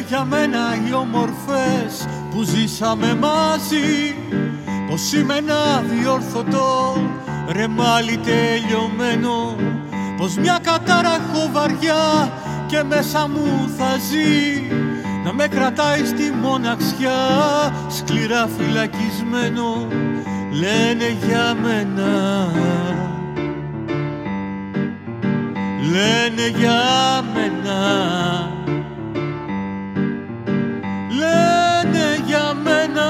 για μένα οι όμορφες που ζήσαμε μαζί, πως είμαι ένα διόρθωτο ρεμάλι τελειωμένο, πως μια κατάρα έχω βαριά και μέσα μου θα ζει, να με κρατάει στη μοναξιά σκληρά φυλακισμένο. Λένε για μένα, λένε για μένα, λένε για μένα,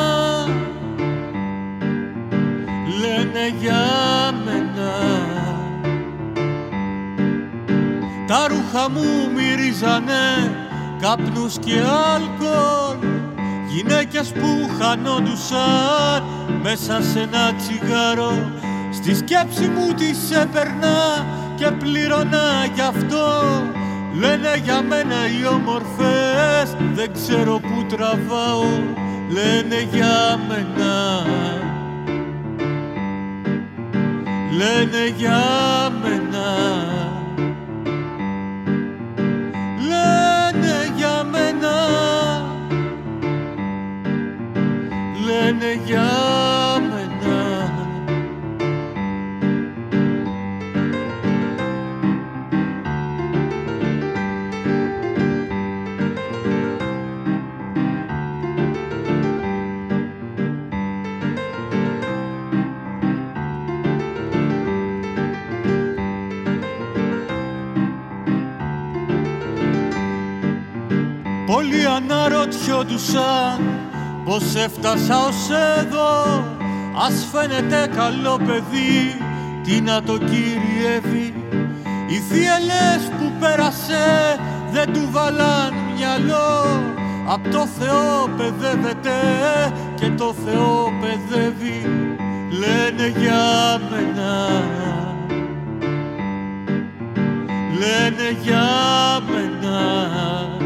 λένε για μένα. Τα ρούχα μου μυρίζανε καπνούς και αλκοόλ, γυναίκες που χανόντουσαν μέσα σε ένα τσιγάρο. Στη σκέψη μου τις έπαιρνα και πλήρωνα γι' αυτό. Λένε για μένα οι όμορφες, δεν ξέρω που τραβάω. Λένε για μένα, λένε για μένα, λένε για μένα, λένε για μένα. Πολλοί αναρωτιόντουσαν πως έφτασα ως εδώ. Ας φαίνεται καλό παιδί, τι να το κυριεύει. Οι θύελες που πέρασε δεν του βάλαν μυαλό. Απ' το Θεό παιδεύεται και το Θεό παιδεύει. Λένε για μένα, λένε για μένα,